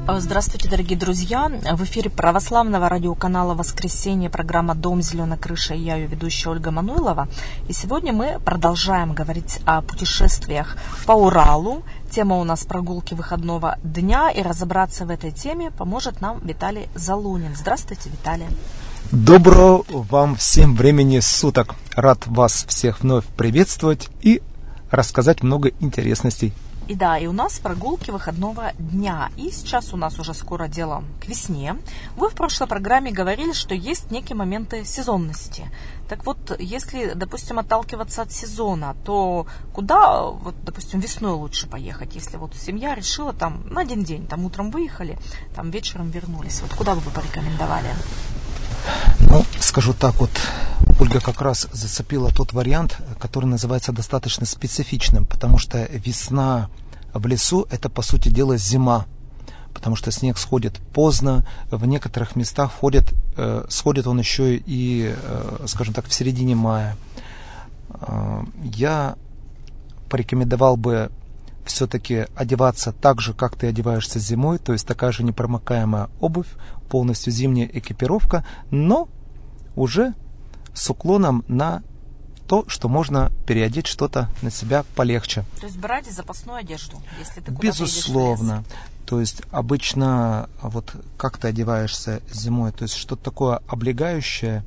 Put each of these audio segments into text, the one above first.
Здравствуйте, дорогие друзья! В эфире православного радиоканала «Воскресенье» программа «Дом зеленой крыши» и я, ее ведущая Ольга Мануйлова. И сегодня мы продолжаем говорить о путешествиях по Уралу. Тема у нас прогулки выходного дня, и разобраться в этой теме поможет нам Виталий Залунин. Здравствуйте, Виталий! Доброго вам всем времени суток! Рад вас всех вновь приветствовать и рассказать много интересностей. И да, и у нас прогулки выходного дня. И сейчас у нас уже скоро дело к весне. Вы в прошлой программе говорили, что есть некие моменты сезонности. Так вот, если, допустим, отталкиваться от сезона, то куда, вот, допустим, весной лучше поехать? Если вот семья решила там на один день, там утром выехали, там вечером вернулись. Вот куда бы вы порекомендовали? Ну, скажу так, вот Ольга как раз зацепила тот вариант, который называется достаточно специфичным, потому что весна в лесу – это, по сути дела, зима, потому что снег сходит поздно, в некоторых местах сходит он еще и, скажем так, в середине мая. Я порекомендовал бы все-таки одеваться так же, как ты одеваешься зимой, то есть такая же непромокаемая обувь, полностью зимняя экипировка, но уже с уклоном на то, что можно переодеть что-то на себя полегче. То есть брать запасную одежду, если ты куда-то безусловно. едешь в лес. То есть обычно вот как ты одеваешься зимой, то есть что-то такое облегающее,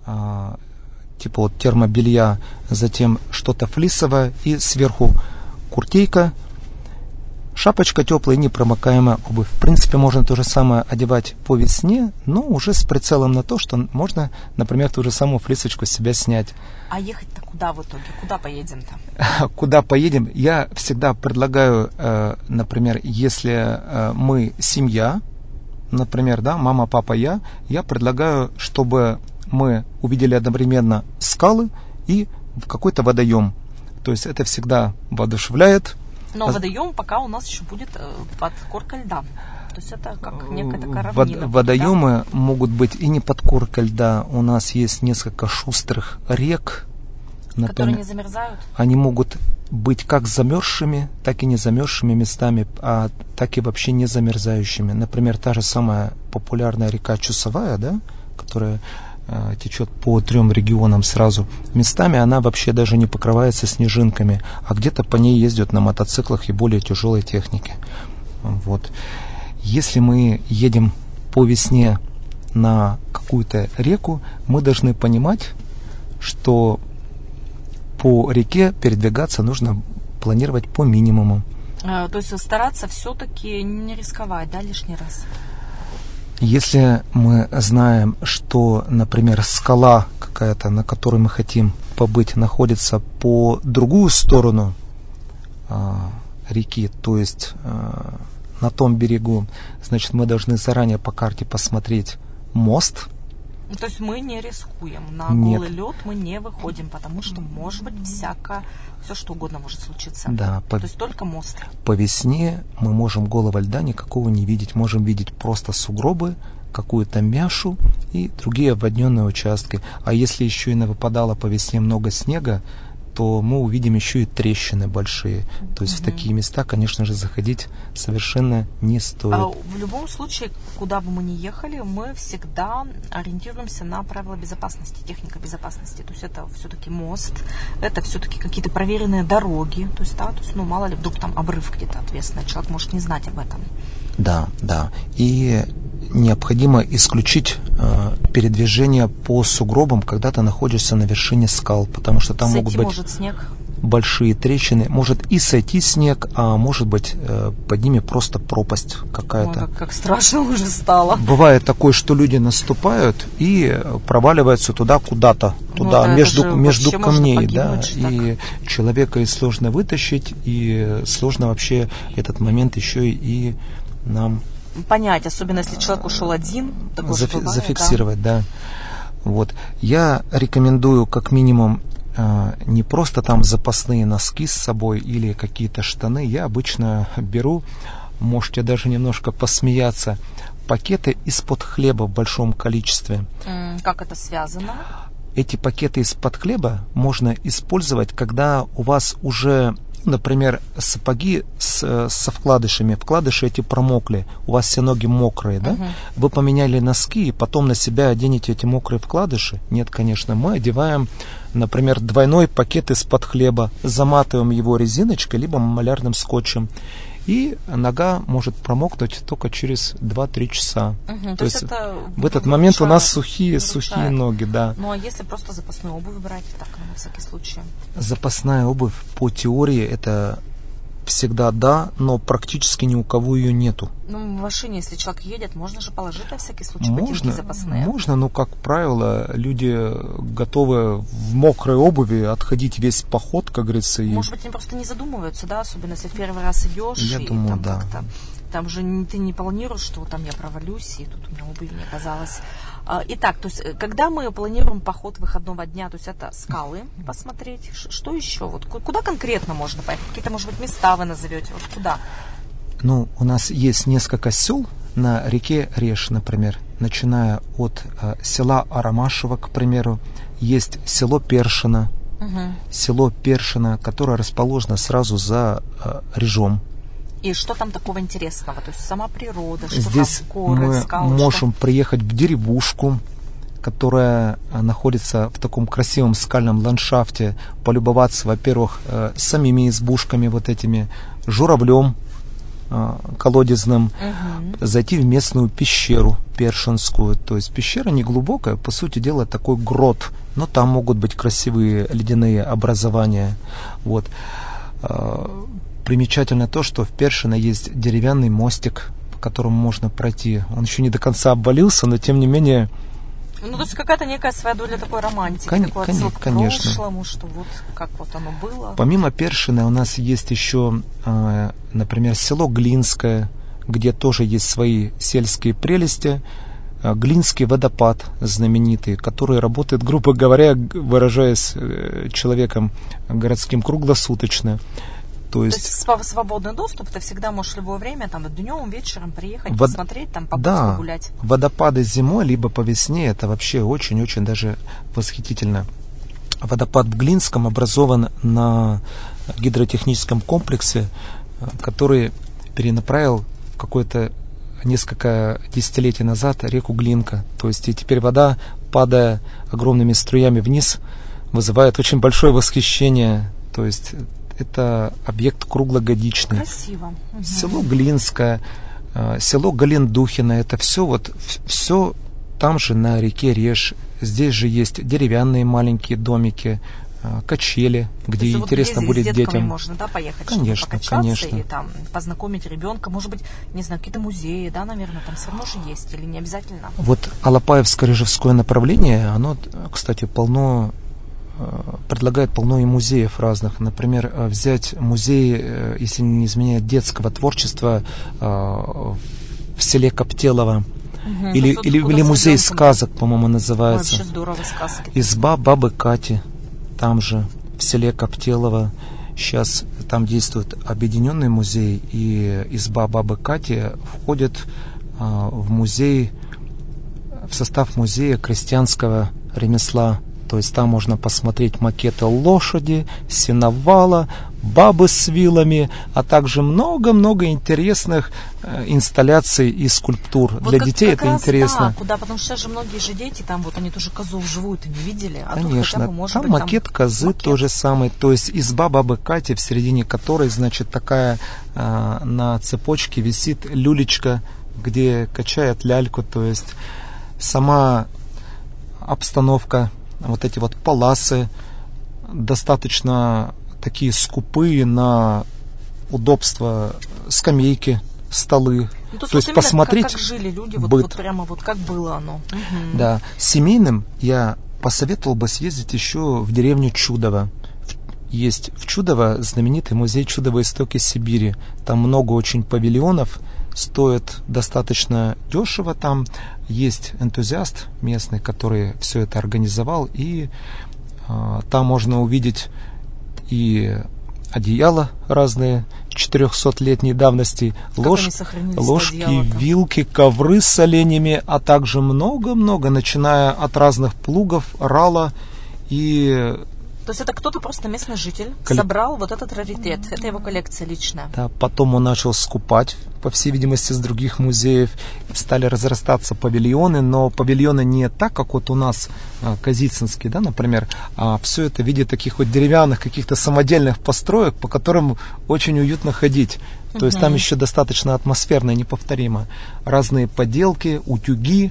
типа вот термобелья, затем что-то флисовое и сверху куртейка, шапочка теплая, непромокаемая обувь. В принципе, можно то же самое одевать по весне, но уже с прицелом на то, что можно, например, ту же самую флисочку с себя снять. А ехать-то куда в итоге? Куда поедем-то? Куда поедем? Я всегда предлагаю, например, если мы семья, например, да, мама, папа, я предлагаю, чтобы мы увидели одновременно скалы и какой-то водоем. То есть это всегда воодушевляет. Но водоем пока у нас еще будет под коркой льда. То есть это как некая такая равнина. Водоемы могут быть и не под коркой льда. У нас есть несколько шустрых рек. Например, которые не замерзают? Они могут быть как замерзшими, так и не замерзшими местами, а так и вообще не замерзающими. Например, та же самая популярная река Чусовая, да, которая течет по 3 регионам сразу. Местами она вообще даже не покрывается снежинками, а где-то по ней ездят на мотоциклах и более тяжелой технике. Вот. Если мы едем по весне на какую-то реку, мы должны понимать, что по реке передвигаться нужно планировать по минимуму. То есть стараться все-таки не рисковать, да, лишний раз? Если мы знаем, что, например, скала какая-то, на которой мы хотим побыть, находится по другую сторону реки, то есть на том берегу, значит, мы должны заранее по карте посмотреть мост. То есть мы не рискуем, на голый лед мы не выходим, потому что может быть все что угодно может случиться. Да, то есть только мост. По весне мы можем голого льда никакого не видеть, можем видеть просто сугробы, какую-то мяшу и другие обводненные участки. А если еще и выпадало по весне много снега, то мы увидим еще и трещины большие. То есть в такие места, конечно же, заходить совершенно не стоит. В любом случае, куда бы мы ни ехали, мы всегда ориентируемся на правила безопасности, техника безопасности. То есть это все-таки мост, это все-таки какие-то проверенные дороги. То есть, да, то есть, мало ли, вдруг там обрыв где-то ответственный, человек может не знать об этом. Да. И необходимо исключить передвижение по сугробам, когда ты находишься на вершине скал, потому что там могут быть снег. Большие трещины, может и сойти снег, а может быть под ними просто пропасть какая-то. Ой, как страшно уже стало. Бывает такое, что люди наступают и проваливаются туда куда-то, между камней, да, и человека и сложно вытащить, и сложно вообще этот момент еще и нам понять, особенно если человек ушел один, зафиксировать, да. Вот. Я рекомендую как минимум не просто там запасные носки с собой или какие-то штаны. Я обычно беру, можете даже немножко посмеяться, пакеты из-под хлеба в большом количестве. Как это связано? Эти пакеты из-под хлеба можно использовать, когда у вас уже например, сапоги со вкладышами, вкладыши эти промокли, у вас все ноги мокрые, да? Вы поменяли носки и потом на себя оденете эти мокрые вкладыши? Нет, конечно, мы одеваем, например, двойной пакет из-под хлеба, заматываем его резиночкой либо малярным скотчем, и нога может промокнуть только через 2-3 часа. То есть это в этот момент у нас сухие ноги, да. Ну, а если просто запасную обувь брать, так, на всякий случай? Запасная обувь, по теории, это всегда да, но практически ни у кого ее нету. Ну, в машине, если человек едет, можно же положить на всякий случай ботинки запасные. Можно, но, как правило, люди готовы в мокрой обуви отходить весь поход, как говорится. Может быть, они просто не задумываются, да, особенно если в первый раз идешь. Я думаю, там да. Как-то, там же ты не планируешь, что там я провалюсь, и тут у меня обувь не оказалась. Итак, то есть, когда мы планируем поход выходного дня, то есть это скалы посмотреть, что еще? Вот куда конкретно можно поехать? Какие-то, может быть, места вы назовете? Вот куда? Ну, у нас есть несколько сел на реке Реж, например, начиная от села Арамашево, к примеру, есть село Першино, которое расположено сразу за Режом. И что там такого интересного? То есть сама природа, что здесь там горы, мы скалы? Можем приехать в деревушку, которая находится в таком красивом скальном ландшафте, полюбоваться, во-первых, самими избушками вот этими, журавлем колодезным, зайти в местную пещеру першинскую. То есть пещера не глубокая, по сути дела такой грот, но там могут быть красивые ледяные образования. Вот. Примечательно то, что в Першино есть деревянный мостик, по которому можно пройти. Он еще не до конца обвалился, но тем не менее... Ну, то есть какая-то некая своя доля такой романтики, такой отсылки к прошлому, что вот как вот оно было. Помимо Першина у нас есть еще, например, село Глинское, где тоже есть свои сельские прелести. Глинский водопад знаменитый, который работает, грубо говоря, выражаясь человеком городским, круглосуточно. То есть свободный доступ, ты всегда можешь в любое время, там, днем, вечером приехать, посмотреть, там, погулять. Водопады зимой, либо по весне, это вообще очень-очень даже восхитительно. Водопад в Глинском образован на гидротехническом комплексе, который перенаправил в какое-то несколько десятилетий назад реку Глинка. То есть и теперь вода, падая огромными струями вниз, вызывает очень большое восхищение. То есть это объект круглогодичный. Красиво. Село Глинское, село Галендухино, это все там же на реке Реж. Здесь же есть деревянные маленькие домики, качели, где интересно вот будет детям. Можно, да, поехать, конечно, чтобы покачаться и там познакомить ребенка. Может быть, не знаю, какие-то музеи, да, наверное, там все равно же есть, или не обязательно? Вот Алапаевско-Режевское направление, оно, кстати, предлагает полно и музеев разных. Например, взять музей, если не изменяет, детского творчества в селе Коптелово. Или музей сказок, по-моему, называется. Вообще здорово, сказки. Изба бабы Кати, там же, в селе Коптелово. Сейчас там действует объединенный музей, и изба бабы Кати входит в музей, в состав музея крестьянского ремесла. То есть там можно посмотреть макеты лошади, сеновала, бабы с вилами, а также много-много интересных инсталляций и скульптур. Вот для детей это интересно. Да, куда, потому что сейчас же многие же дети, там вот они тоже козу вживую не видели. А конечно, тут хотя бы, может там быть, макет козы тоже самый. То есть изба бабы Кати, в середине которой, значит, такая на цепочке висит люлечка, где качает ляльку. То есть сама обстановка, вот эти вот паласы достаточно такие скупые на удобство, скамейки, столы. Ну, то есть посмотреть как жили люди, быт. Вот прямо вот как было оно. Да, семейным я посоветовал бы съездить еще в деревню Чудово. Есть в Чудово знаменитый музей Чудовой истоки Сибири. Там много очень павильонов, стоит достаточно дешево. Там есть энтузиаст местный, который все это организовал, и там можно увидеть и одеяла разные 400-летней давности, ложки, вилки, ковры с оленями, а также много-много, начиная от разных плугов, рала и То есть это кто-то просто местный житель собрал вот этот раритет, это его коллекция личная. Да, потом он начал скупать, по всей видимости, с других музеев, стали разрастаться павильоны, но павильоны не так, как вот у нас Казицынский, да, например, а все это в виде таких вот деревянных каких-то самодельных построек, по которым очень уютно ходить. То есть там еще достаточно атмосферно и неповторимо. Разные поделки, утюги,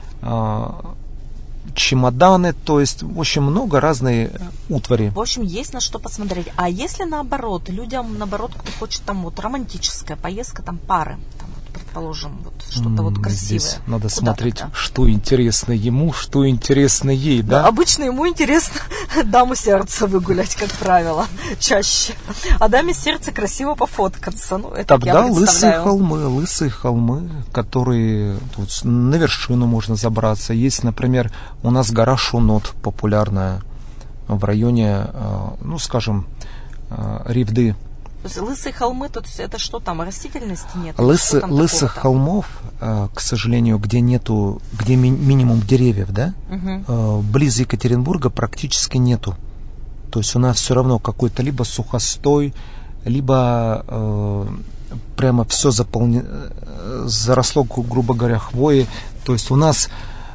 чемоданы, то есть очень много разной утвари. В общем, есть на что посмотреть. А если наоборот, людям наоборот, кто хочет там вот романтическая поездка, там пары, там, вот, предположим, вот что-то вот красивое. Здесь надо Куда смотреть, тогда? что интересно ему, что интересно ей, да? Обычно ему интересно даму сердца выгулять, как правило, чаще. А даме сердца красиво пофоткаться. Ну, это Тогда я лысые холмы, которые тут на вершину можно забраться. Есть, например, у нас гора Шунот популярная в районе, ну, скажем, Ривды. То есть лысые холмы, то есть это что там, растительности нет? Лысых холмов, к сожалению, где минимум деревьев, да, близ Екатеринбурга практически нету. То есть у нас все равно какой-то либо сухостой, либо прямо все заросло, грубо говоря, хвоей. То есть у нас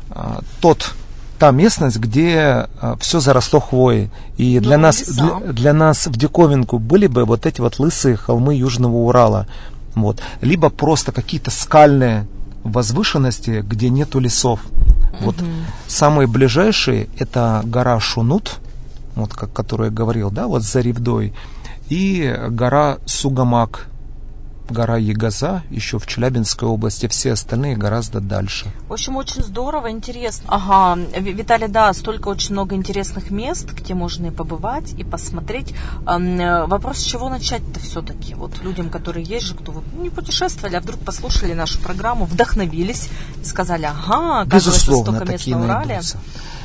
та местность, где все заросло хвоей. И для нас в диковинку были бы вот эти вот лысые холмы Южного Урала. Вот. Либо просто какие-то скальные возвышенности, где нету лесов. Вот. Самые ближайшие это гора Шунут, вот, как которую я говорил, да, вот за Ривдой, и гора Сугамак, гора Ягоза, еще в Челябинской области, все остальные гораздо дальше. В общем, очень здорово, интересно. Ага, Виталий, да, столько очень много интересных мест, где можно и побывать, и посмотреть. Вопрос, с чего начать-то все-таки? Вот людям, которые есть же, кто вот не путешествовали, а вдруг послушали нашу программу, вдохновились и сказали, ага, оказывается, столько мест на Урале. Найдутся.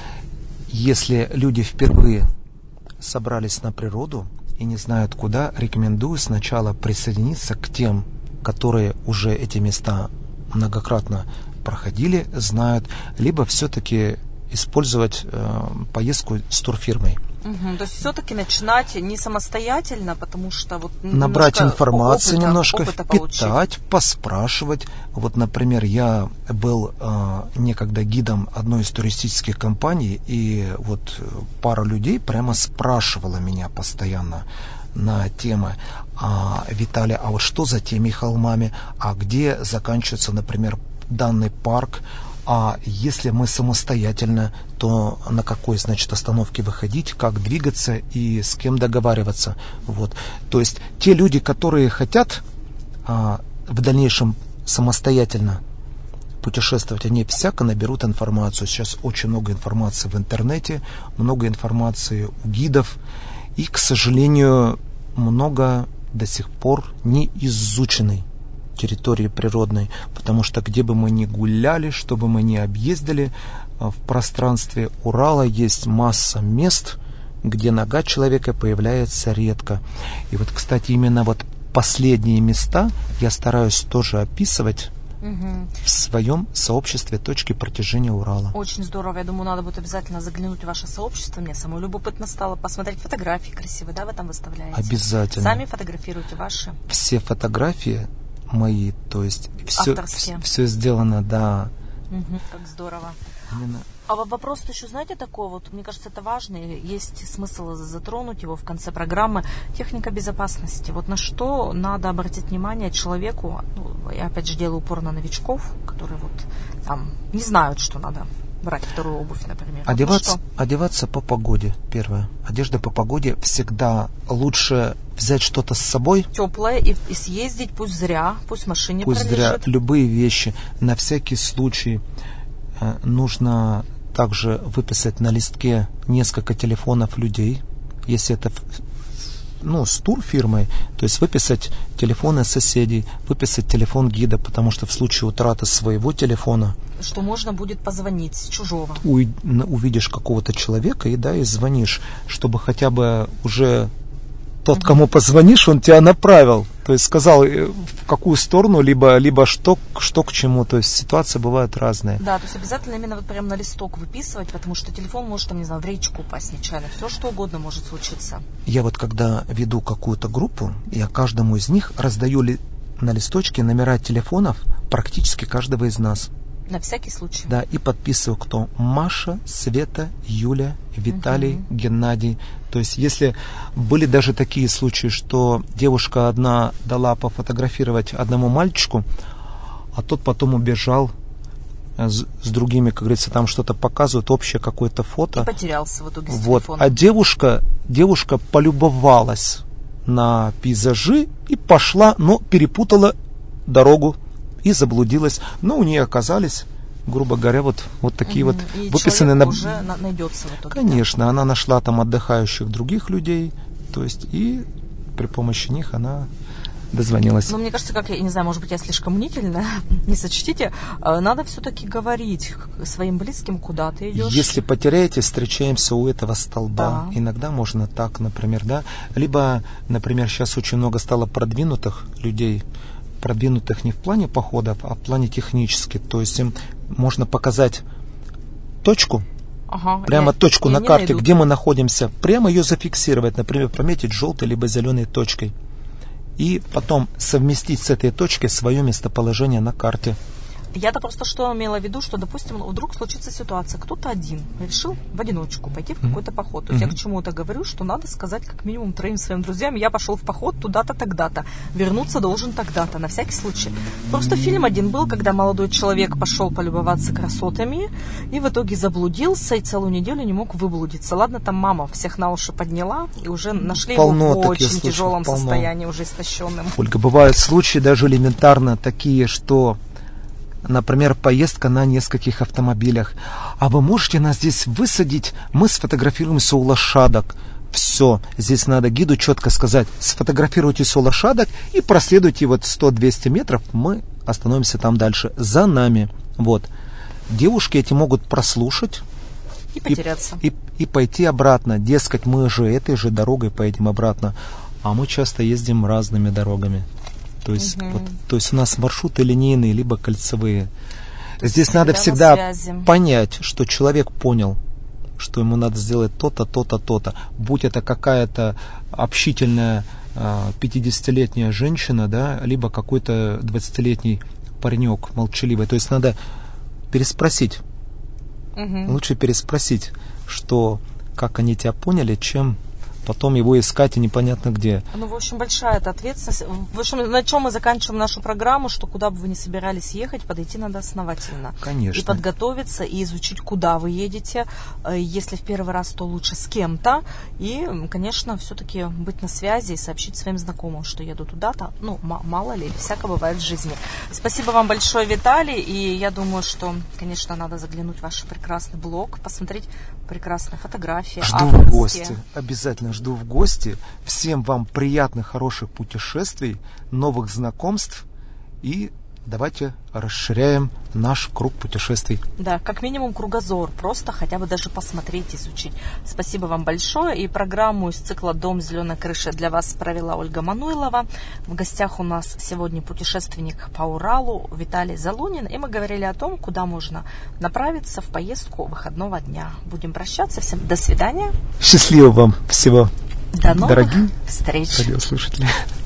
Если люди впервые собрались на природу и не знают куда, рекомендую сначала присоединиться к тем, которые уже эти места многократно проходили, знают, либо все-таки использовать поездку с турфирмой. То есть все-таки начинать не самостоятельно, потому что вот набрать информацию, немножко впитать, получить. поспрашивать. Вот, например, я был некогда гидом одной из туристических компаний, и вот пара людей прямо спрашивала меня постоянно на темы: Виталий, а вот что за теми холмами, а где заканчивается, например, данный парк, а если мы самостоятельно, то на какой, значит, остановке выходить, как двигаться и с кем договариваться. Вот. То есть те люди, которые хотят в дальнейшем самостоятельно путешествовать, они всяко наберут информацию. Сейчас очень много информации в интернете, много информации у гидов, и, к сожалению, много до сих пор не изученной территории природной, потому что где бы мы ни гуляли, что бы мы ни объездили, в пространстве Урала есть масса мест, где нога человека появляется редко. И вот, кстати, именно вот последние места я стараюсь тоже описывать в своем сообществе «Точки протяжения Урала». Очень здорово. Я думаю, надо будет обязательно заглянуть в ваше сообщество. Мне самой любопытно стало посмотреть фотографии красивые, да, вы там выставляете? Обязательно. Сами фотографируете ваши? Все фотографии мои, то есть все сделано, да. Как здорово. Именно. А вопрос еще, знаете, такой вот, мне кажется, это важно, есть смысл затронуть его в конце программы. Техника безопасности. Вот на что надо обратить внимание человеку, ну, я опять же делаю упор на новичков, которые вот там не знают, что надо брать вторую обувь, например. Одеваться по погоде, первое. Одежда по погоде всегда лучше взять что-то с собой. Теплое и съездить, пусть зря, пусть в машине пролежит. Пусть зря, любые вещи. На всякий случай нужно также выписать на листке несколько телефонов людей, если это с турфирмой, то есть выписать телефоны соседей, выписать телефон гида, потому что в случае утраты своего телефона, что можно будет позвонить с чужого. Увидишь какого-то человека и звонишь, чтобы хотя бы уже тот, кому позвонишь, он тебя направил. То есть сказал, в какую сторону, либо что к чему. То есть ситуации бывают разные. Да, то есть обязательно именно вот прям на листок выписывать, потому что телефон может, там, не знаю, в речку упасть нечаянно. Все что угодно может случиться. Я вот когда веду какую-то группу, я каждому из них раздаю на листочке номера телефонов практически каждого из нас. На всякий случай. Да, и подписываю, кто: Маша, Света, Юля, Виталий, Геннадий. То есть, если были даже такие случаи, что девушка одна дала пофотографировать одному мальчику, а тот потом убежал с другими, как говорится, там что-то показывают, общее какое-то фото. И потерялся в итоге с вот. телефоном. А девушка полюбовалась на пейзажи и пошла, но перепутала дорогу и заблудилась. Но у нее оказались, грубо говоря, вот такие вот и выписанные человек уже найдется в итоге. Конечно, да? Она нашла там отдыхающих других людей, то есть и при помощи них она дозвонилась. Ну, мне кажется, как я не знаю, может быть, я слишком мнительна, не сочтите, надо все-таки говорить своим близким, куда ты идешь. Если потеряете, встречаемся у этого столба. Да. Иногда можно так, например, да. Либо, например, сейчас очень много стало продвинутых людей, продвинутых не в плане походов, а в плане технически. То есть им можно показать точку, прямо точку на карте, где мы находимся, прямо ее зафиксировать, например, пометить желтой либо зеленой точкой. И потом совместить с этой точкой свое местоположение на карте. Я-то просто что имела в виду, что, допустим, вдруг случится ситуация, кто-то один решил в одиночку пойти в какой-то поход. То есть я к чему-то говорю, что надо сказать как минимум 3 своим друзьям: я пошел в поход туда-то, тогда-то, вернуться должен тогда-то, на всякий случай. Просто фильм один был, когда молодой человек пошел полюбоваться красотами и в итоге заблудился и целую неделю не мог выблудиться. Ладно, там мама всех на уши подняла и уже нашли его в очень тяжелом состоянии, уже истощенным. Ольга, бывают случаи даже элементарно такие, что... Например, поездка на нескольких автомобилях. А вы можете нас здесь высадить? Мы сфотографируемся у лошадок. Все. Здесь надо гиду четко сказать: сфотографируйтесь у лошадок и проследуйте вот 100-200 метров. Мы остановимся там дальше. За нами. Вот. Девушки эти могут прослушать. И потеряться. И пойти обратно. Дескать, мы же этой же дорогой поедем обратно. А мы часто ездим разными дорогами. То есть, то есть у нас маршруты линейные, либо кольцевые. Здесь надо всегда понять, что человек понял, что ему надо сделать то-то, то-то, то-то. Будь это какая-то общительная 50-летняя женщина, да, либо какой-то 20-летний паренек молчаливый. То есть надо переспросить. Лучше переспросить, что как они тебя поняли, чем потом его искать и непонятно где. Ну, в общем, большая эта ответственность. В общем, на чем мы заканчиваем нашу программу, что куда бы вы ни собирались ехать, подойти надо основательно. Конечно. И подготовиться, и изучить, куда вы едете. Если в первый раз, то лучше с кем-то. И, конечно, все-таки быть на связи и сообщить своим знакомым, что еду туда-то. Ну, мало ли, всякое бывает в жизни. Спасибо вам большое, Виталий. И я думаю, что, конечно, надо заглянуть в ваш прекрасный блог, посмотреть прекрасные фотографии. Жду в гости. Обязательно жду в гости. Всем вам приятных, хороших путешествий, новых знакомств. И давайте расширяем наш круг путешествий. Да, как минимум кругозор. Просто хотя бы даже посмотреть, изучить. Спасибо вам большое. И программу из цикла «Дом зеленой крыши» для вас провела Ольга Мануйлова. В гостях у нас сегодня путешественник по Уралу Виталий Залунин. И мы говорили о том, куда можно направиться в поездку выходного дня. Будем прощаться. Всем до свидания. Счастливо вам всего. До новых дорогие встреч. Радиослушатели.